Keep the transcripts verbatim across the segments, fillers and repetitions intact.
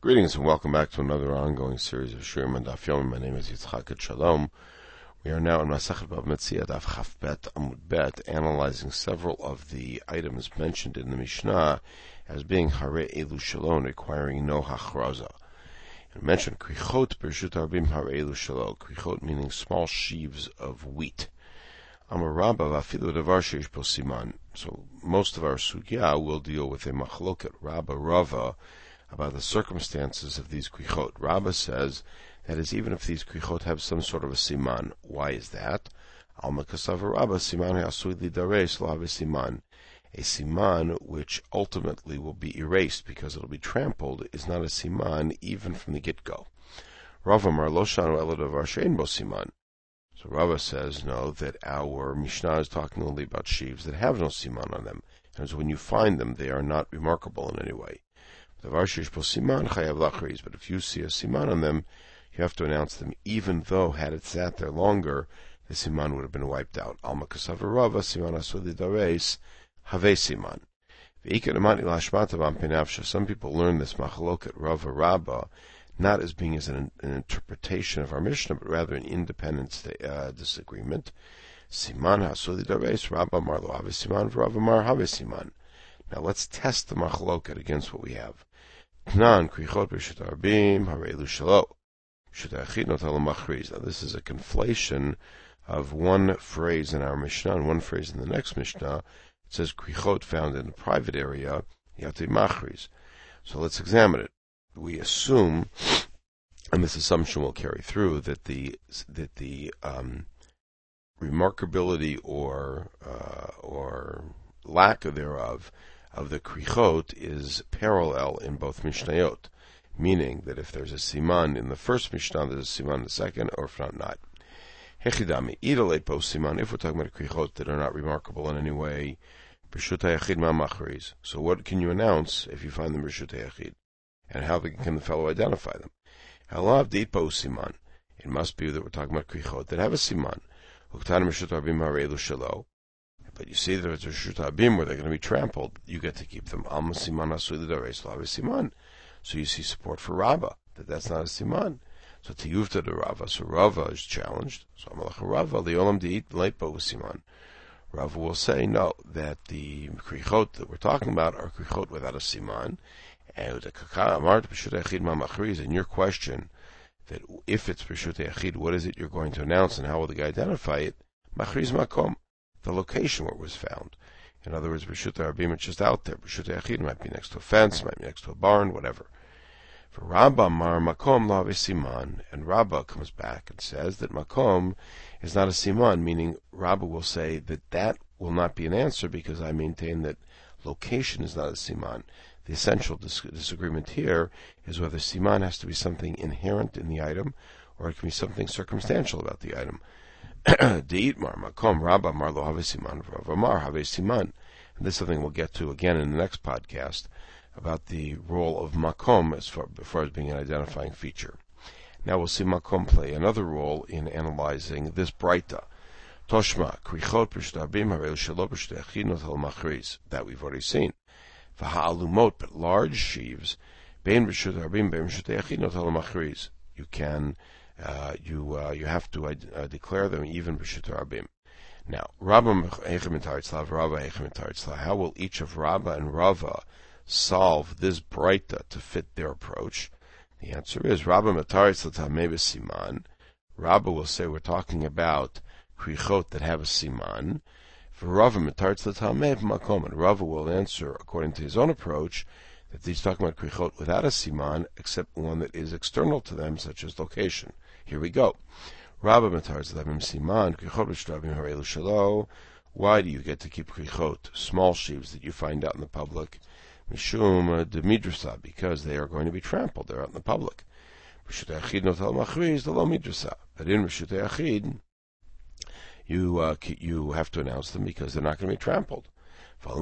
Greetings and welcome back to another ongoing series of Shurim and Daf Yomi. My name is Yitzchak Shalom. We are now in Masechet Bava Metzia Daf Chaf Bet Amud Bet, analyzing several of the items mentioned in the Mishnah as being Hare Elu Shalom, requiring no hachraza. And mentioned Krichot Bershut Arbim Hare Elu Shalom. Krichot meaning small sheaves of wheat. Amar Rabba Vafilu Davar Sheish Bo Siman. So most of our sugya will deal with a machloket Rabba Rava about the circumstances of these krichot. Rabba says that is, even if these krichot have some sort of a siman. Why is that? Alma kasava Rabba siman hasui lidares lo have a siman. A siman which ultimately will be erased because it will be trampled is not a siman even from the get-go. Rava mar lo shanu ela davar she'en bo siman. So Rava says no, that our Mishnah is talking only about sheaves that have no siman on them, and so when you find them, they are not remarkable in any way. But if you see a siman on them, you have to announce them, even though, had it sat there longer, the siman would have been wiped out. Alma kasava Rava siman asuli dareis have siman. Some people learn this machloket Rava Rabba not as being as an, an interpretation of our Mishnah, but rather an independent uh, disagreement. Siman hasuli dareis Rabba mar lo have siman, Rava mar have siman. Now let's test the machloket against what we have. Now this is a conflation of one phrase in our Mishnah and one phrase in the next Mishnah. It says krichot found in the private area, yati machriz. So let's examine it. We assume, and this assumption will carry through, that the that the um, remarkability or uh, or lack thereof of the krichot is parallel in both Mishnayot, meaning that if there's a siman in the first Mishnah, there's a siman in the second, or if not, not. Hechidami, idolate both siman, if we're talking about krichot that are not remarkable in any way, b'shut hayachid ma machriz. So what can you announce if you find them b'shut hayachid? And how can the fellow identify them? Halav deit bo siman. It must be that we're talking about krichot that have a siman. Uktan b'shut arbim harelu shelo. But you see that if it's a Reshut Habim where they're going to be trampled, you get to keep them. Alma siman asui lidareis lo have siman. So you see support for Rava, that that's not a siman. So tiyuvta de Rava. So Rava is challenged. So Amalach Rava, liolam diit leipo siman. Rava will say, no, that the krichot that we're talking about are krichot without a siman. And the kaka amart b'shut echid ma machriz. And your question, that if it's b'shut echid, what is it you're going to announce and how will the guy identify it? Machriz makom. The location where it was found. In other words, B'shut Arbim, it's just out there. B'shut Echid might be next to a fence, might be next to a barn, whatever. For Rabba Mar Makom Lo Have Siman, and Rabba comes back and says that Makom is not a Siman, meaning Rabba will say that that will not be an answer because I maintain that location is not a Siman. The essential dis- disagreement here is whether Siman has to be something inherent in the item or it can be something circumstantial about the item. Deit mar makom Rabba mar lo have siman, Rava mar have siman. And this is something we'll get to again in the next podcast about the role of makom as far, as far as being an identifying feature. Now we'll see makom play another role in analyzing this breita. Toshma krichot b'shut arbim harei shelo b'shut echid notel machriz. That we've already seen. V'ha'alumot, but large sheaves, bein b'shut arbim bein b'shut echid notel machriz. You can Uh, you uh, you have to uh, declare them even b'shut arbim. Now, Rabba Echem Taritzla, Rabba Echem Taritzla. How will each of Rabba and Rava solve this breita to fit their approach? The answer is Rabba Taritzla Tamei Siman. Rabba will say we're talking about krichot that have a siman. For Rava Taritzla Tamei Makom, and Rava will answer according to his own approach that he's talking about krichot without a siman, except one that is external to them, such as location. Here we go. Rabba matarz lavim siman krichot b'shravim harelu shelo. Why do you get to keep krichot, small sheaves that you find out in the public? Mishum de midrasa, because they are going to be trampled. They're out in the public. B'shut echid notel machriz lo midrasa. But in b'shut echid, you uh, you have to announce them because they're not going to be trampled. But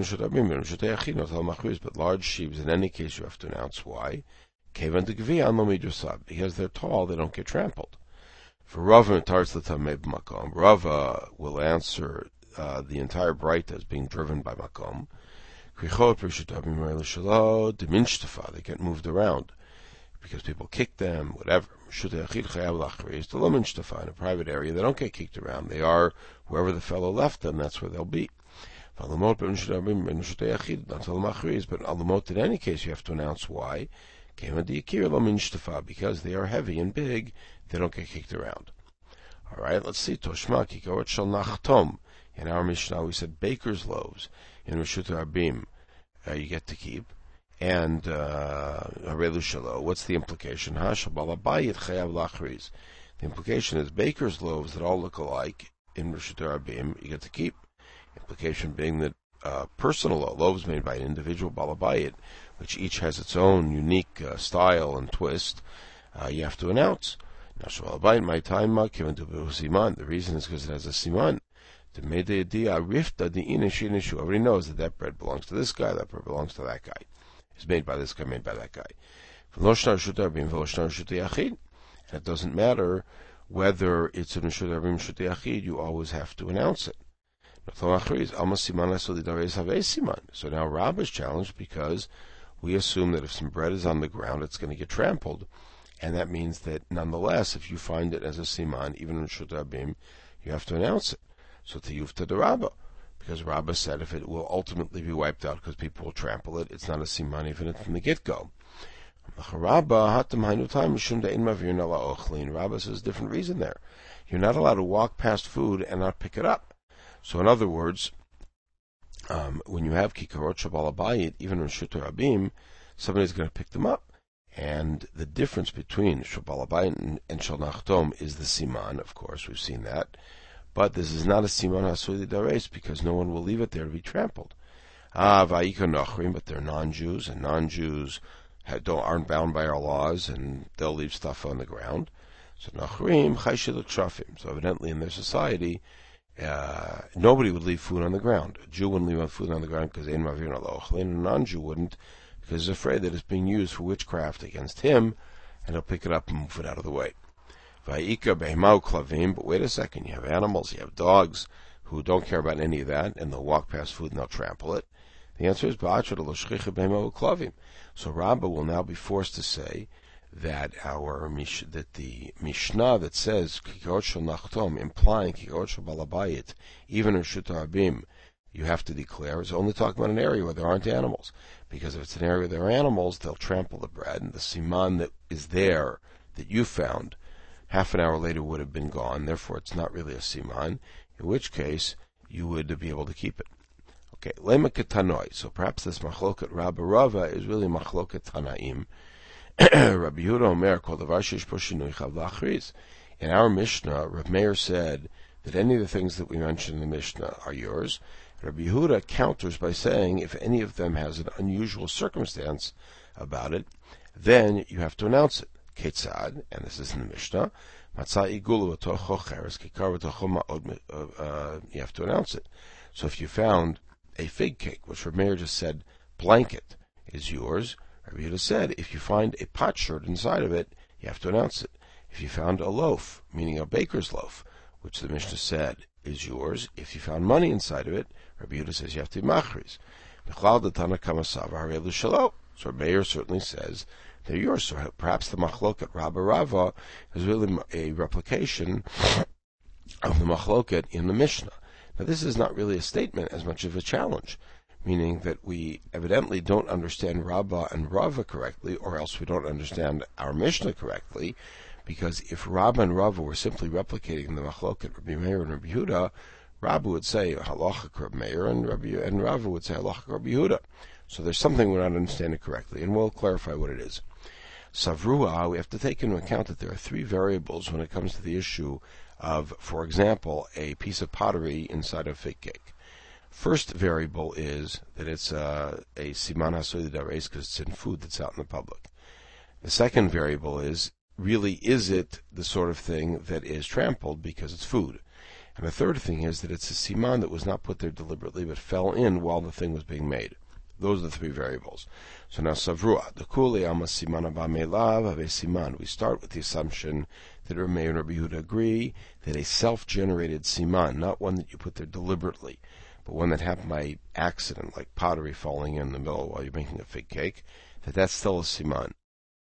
large sheaves, in any case, you have to announce why. Because they're tall, they don't get trampled. For Rava, Rava will answer uh, the entire breita as being driven by makom. They get moved around. because people kick them, whatever. In a private area, they don't get kicked around. They are wherever the fellow left them, that's where they'll be. But alumot, in any case, you have to announce why. Because they are heavy and big, they don't get kicked around. Alright, let's see. Toshma, kikarot shel nachtom. In our Mishnah, we said baker's loaves. In Reshut Rabim, uh, you get to keep. And Harelu Shalo, what's the implication? The implication is baker's loaves that all look alike in Reshut Rabim, you get to keep. Implication being that uh, personal loaves made by an individual balabayit, which each has its own unique uh, style and twist, uh, you have to announce. Now, balabayit my time given to siman. The reason is because it has a siman. The medeidia rifta the inishinishu already knows that that bread belongs to this guy, that bread belongs to that guy. It's made by this guy, made by that guy. And it doesn't matter whether it's in Reshut Rabim Reshut Yachid, you always have to announce it. So now Rab is challenged because we assume that if some bread is on the ground, it's going to get trampled. And that means that nonetheless, if you find it as a siman, even in Reshut Rabim, you have to announce it. So tiyufta de Rabbah. Because Rabbah said if it will ultimately be wiped out because people will trample it, it's not a siman even from the get-go. Rabbah says a different reason there. You're not allowed to walk past food and not pick it up. So in other words, um, when you have kikarot shabalabayit, even in Reshut Rabim, somebody's going to pick them up. And the difference between shabalabayit and, and shel nachtom is the siman, of course, we've seen that. But this is not a siman hasui dares because no one will leave it there to be trampled. Ah, va'ika nochrim, but they're non-Jews, and non-Jews don't, aren't bound by our laws, and they'll leave stuff on the ground. So nochrim chayshiluk shafim. So evidently in their society, uh, nobody would leave food on the ground. A Jew wouldn't leave food on the ground because ein mavir lo ochlin, and a non-Jew wouldn't because he's afraid that it's being used for witchcraft against him, and he'll pick it up and move it out of the way. Va'ika behemau klavim, but wait a second, you have animals, you have dogs who don't care about any of that, and they'll walk past food and they'll trample it. The answer is ba'achar lo shchicha behemau klavim. So Rabbah will now be forced to say that our that the Mishnah that says kikarot shel nachtom, implying kikarot shel balabayit, even in Reshut Rabim, you have to declare is only talking about an area where there aren't animals, because if it's an area where there are animals, they'll trample the bread, and the siman that is there that you found half an hour later would have been gone, therefore it's not really a siman, in which case you would be able to keep it. Okay, lema ketanoi. So perhaps this machloket Rabbah Rava is really machloket Tanaim. Rabbi Yehuda Omer called the Varshish Poshinui Chav Lachriz. In our Mishnah, Rav Meir said that any of the things that we mentioned in the Mishnah are yours. Rabbi Yehuda counters by saying if any of them has an unusual circumstance about it, then you have to announce it. Ketzad, and this is in the Mishnah, Matzah igulu atocho cheres kikar v'tocho ma'od, you have to announce it. So if you found a fig cake, which Rav Meir just said, blanket is yours, Rabbi Yehuda said, if you find a potsherd inside of it, you have to announce it. If you found a loaf, meaning a baker's loaf, which the Mishnah said is yours, if you found money inside of it, Rabbi Yehuda says you have to be machriz. So Rav Meir certainly says they're yours. So perhaps the machloket Rabbah Rava is really a replication of the machloket in the Mishnah. Now this is not really a statement as much of a challenge, meaning that we evidently don't understand Rabbah and Rava correctly, or else we don't understand our Mishnah correctly, because if Rabbah and Rava were simply replicating the machloket Rabbi Meir and Rabbi Yehuda, Rabbah would say halachik Rabbi Meir, and Rabbi and Rava would say halachik Rabbi Yehuda. So there's something we're not understanding correctly, and we'll clarify what it is. Savrua, we have to take into account that there are three variables when it comes to the issue of, for example, a piece of pottery inside a fig cake. First variable is that it's uh, a siman hasui dareis because it's in food that's out in the public. The second variable is, really, is it the sort of thing that is trampled because it's food? And the third thing is that it's a siman that was not put there deliberately but fell in while the thing was being made. Those are the three variables. So now savrua, the kuli ama siman aba melav have a siman. We start with the assumption that Rav Meir and Rabbi Yehuda agree that a self-generated siman, not one that you put there deliberately, but one that happened by accident, like pottery falling in the middle while you're making a fig cake, that that's still a siman.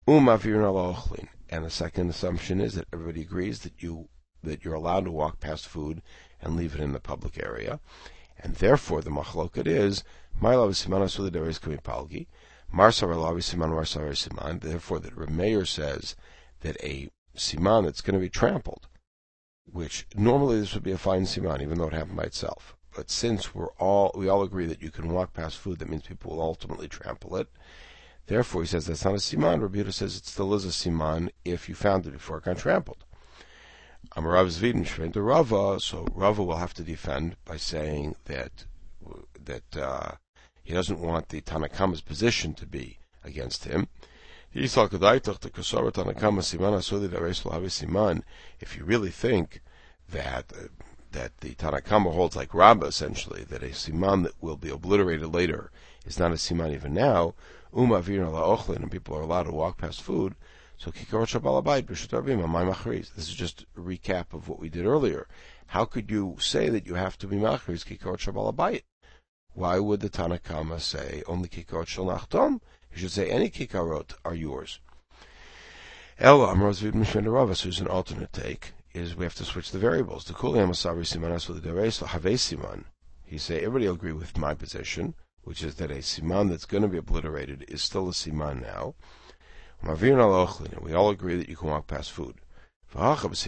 U'mavirin ala ochlin. And the second assumption is that everybody agrees that you that you're allowed to walk past food and leave it in the public area. And therefore the machloket is Ma'alav siman asuli dareis kamipalgi. Marsav alavi siman marsav siman. Therefore that Rameir says that a siman that's going to be trampled, which normally this would be a fine siman, even though it happened by itself. But since we're all we all agree that you can walk past food, that means people will ultimately trample it. Therefore, he says that's not a siman. Rabbi Yehuda says it still is a siman if you found it before it got trampled. Amarav Zvidin Shvein to Rava, so Rava will have to defend by saying that that uh, he doesn't want the Tanakama's position to be against him. If you really think that uh, that the Tanakama holds like Rabba, essentially, that a siman that will be obliterated later is not a siman even now, and people are allowed to walk past food, so Kikorot Shabalabayit B'Shut Rabim Amay Machriz. This is just a recap of what we did earlier. How could you say that you have to be Machriz Kikorot Shabalabayit? Why would the Tanakama say only Kikorot Shel Nachtom? You should say any Kikarot are yours. Ella Amroz Vid Mishmei Rava. So there's an alternate take. Is we have to switch the variables. The Kuli Amasavri Siman Asuli Dareis Have Siman. He say everybody will agree with my position, which is that a siman that's going to be obliterated is still a siman now. We all agree that you can walk past food. The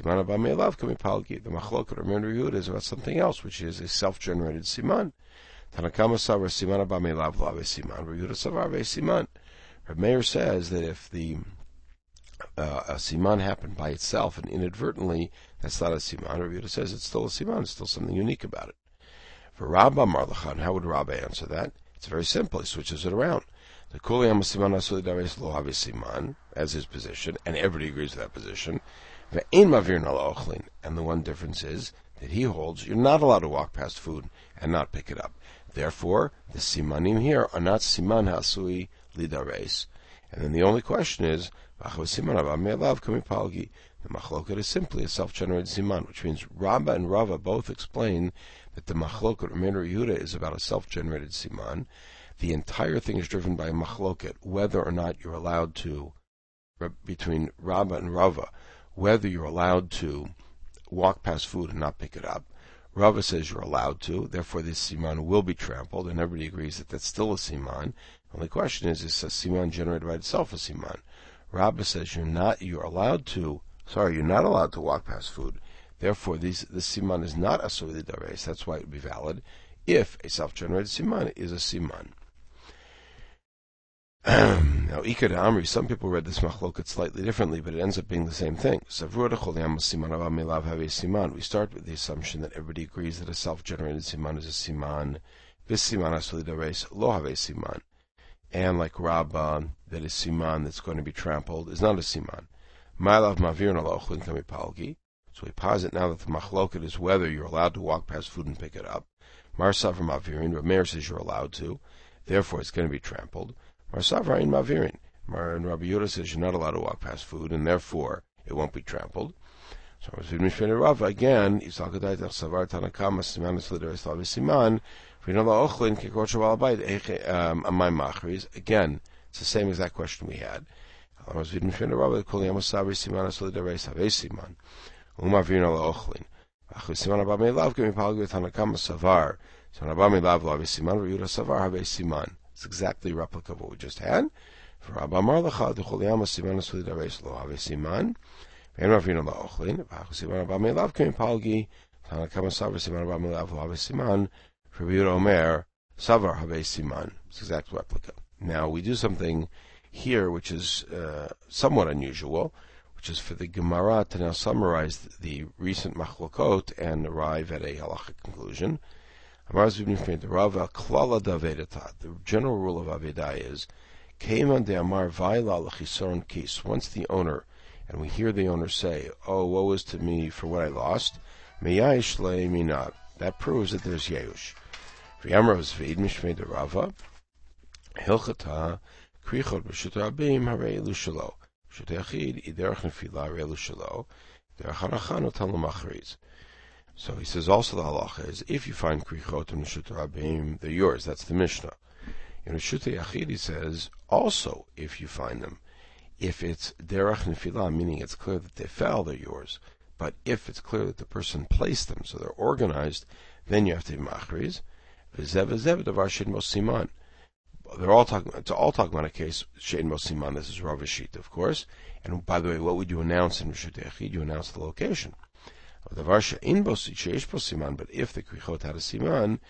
machlok of Rabbi Yehuda is about something else, which is a self-generated siman. Tanakama savar siman ba me'elav lo siman. Rabbi Yehuda savar siman. Rabbi Meir says that if the uh, a siman happened by itself and inadvertently, that's not a siman. Rabbi Yehuda says it's still a siman. It's still something unique about it. For Rabba Marlachan, how would Rabba answer that? It's very simple. He switches it around. The Kuli Amasiman Asuli Dareis Lo Have Siman, as his position, and everybody agrees with that position. Ve'ein Mavirin Ala Ochlin, and the one difference is that he holds you're not allowed to walk past food and not pick it up. Therefore, the simanim here are not siman hasui lidareis. And then the only question is, the machloket is simply a self-generated siman, which means Rabba and Rava both explain that the machloket Rabbi Yehuda is about a self-generated siman. The entire thing is driven by a machloket, whether or not you're allowed to, between Rabba and Rava, whether you're allowed to walk past food and not pick it up. Rava says you're allowed to, therefore this siman will be trampled, and everybody agrees that that's still a siman. The only question is, is a siman generated by itself a siman? Rabba says you're not, you're allowed to, sorry, you're not allowed to walk past food. Therefore, these, this siman is not asur lidareis. That's why it would be valid if a self-generated siman is a siman. Now, Ikad Amri, some people read this machloket slightly differently, but it ends up being the same thing. We start with the assumption that everybody agrees that a self-generated siman is a siman. This siman asur lidareis lo have siman. And like Rabba, that is siman that's going to be trampled is not a siman. Ma'alav mavirin ala ochlin kamipalgi. So we posit now that the machloket is whether you're allowed to walk past food and pick it up. Marsav mavirin, Rabbi Meir says you're allowed to, therefore it's going to be trampled. Marsav ra'in mavirin, and Rabbi Yehuda says you're not allowed to walk past food, and therefore it won't be trampled. So Rava again, Yisakadai Savar Tanakama Siman Slideres Lavi Siman, Vinola Ochlin Kikot Shaval Bayit Amay Machriz. Again, it's the same exact question we had. Rava Kol Yamasavri Siman Slideres Have Siman. Uma Vinola Ochlin. Siman Abame Lav Gimi Palgi Tanakama Savar. Siman Abame Lav Lavi Siman, Ryuda Savar Have Siman. It's exactly a replica of what we just had. For Rabba Marlacha, the Kol Yamas Siman Slideres Lo Have Siman. And Ravina la Ochlin, Siman Abame Lav Gimi Palgi, Tanakama Savar Siman Abame Lav Have Siman. For Ryuda Omer, Savar Have Siman. It's exact replica. Now we do something here which is uh, somewhat unusual, which is for the Gemara to now summarize the recent machlokot and arrive at a halachic conclusion. The general rule of Avedah is, once the owner, and we hear the owner say, oh, woe is to me for what I lost, that proves that there's Yeush. Hilchata krichot b'shut rabim harei elu shelo. B'shut yachid iderach nefila harei elu shelo. Derech haracha notan l'machriz. So he says also the halacha is if you find krichot in b'shut rabim, they're yours. That's the Mishnah. In b'shut yachid he says also if you find them, If it's derech nefilah, meaning it's clear that they fell, they're yours. But if it's clear that the person placed them, so they're organized, then you have to be machriz. V'zev v'zev davar shein bo siman. They're all talking. It's all talking about a case shein bo siman. This is Rav Shita, of course. And by the way, what would you announce in Rishut Yachid? You announce the location. Davar shein bo sheish bo siman. But if the krichot had a siman,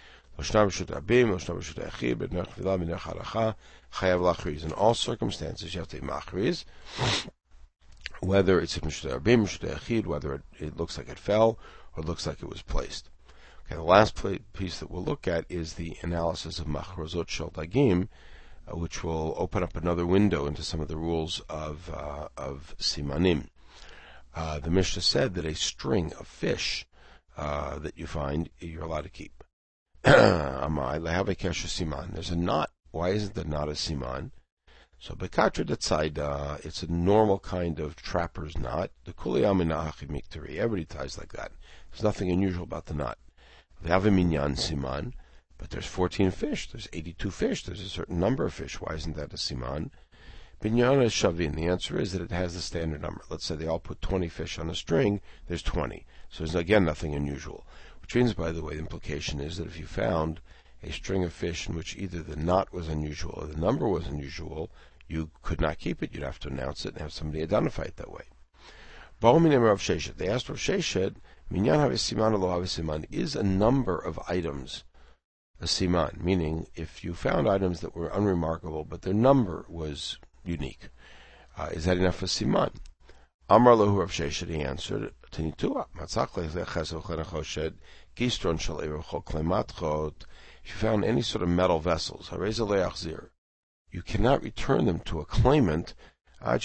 in all circumstances, you have to be machriz, whether it's a Mishut Rabim, Mishut Yachid, whether it, it looks like it fell or it looks like it was placed. Okay, the last piece that we'll look at is the analysis of Machrozot Shel Dagim, uh, which will open up another window into some of the rules of uh, of Simanim. Uh, the Mishnah said that a string of fish uh, that you find, you're allowed to keep. Amai, they have a kesher siman. There's a knot. Why isn't the knot a siman? So bekatra detzaida, it's a normal kind of trapper's knot. The kuliyam inahachi miktari. Everybody ties like that. There's nothing unusual about the knot. They have a minyan siman, but there's fourteen fish. There's eighty-two fish. There's a certain number of fish. Why isn't that a siman? Binyan is shavin. The answer is that it has the standard number. Let's say they all put twenty fish on a string. There's twenty. So there's again nothing unusual. Which means, by the way, the implication is that if you found a string of fish in which either the knot was unusual or the number was unusual, you could not keep it. You'd have to announce it and have somebody identify it that way. They asked Rav Sheshet, Minyan havesiman alo havesiman, is a number of items a siman? Meaning, if you found items that were unremarkable, but their number was unique, uh, is that enough for siman? Amar lahu Rav Sheshet, he answered, Tenitua, matzach lechesel chenachoshed, gistron shel erochol klematchot. If you found any sort of metal vessels, hareza leachzir, you cannot return them to a claimant unless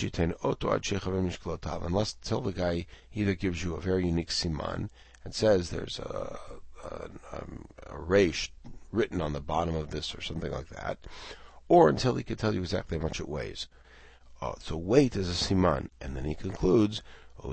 till the guy either gives you a very unique siman and says there's a, a, a resh written on the bottom of this or something like that, or until he can tell you exactly how much it weighs. Uh, so weight is a siman, and then he concludes, if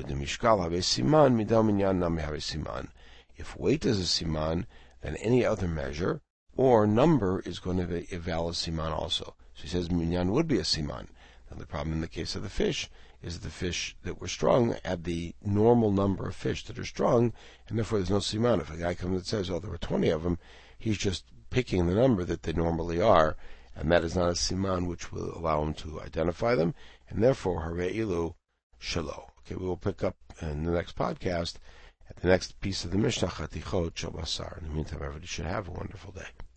weight is a siman, then any other measure or number is going to be a valid siman also. So he says minyan would be a siman. Now the problem in the case of the fish is that the fish that were strung had the normal number of fish that are strung, and therefore there's no siman. If a guy comes and says, oh, there were twenty of them, he's just picking the number that they normally are, and that is not a siman which will allow him to identify them, and therefore hareilu shelo. Okay, we will pick up in the next podcast at the next piece of the Mishnah, Chatichot Shel Basar. In the meantime, everybody should have a wonderful day.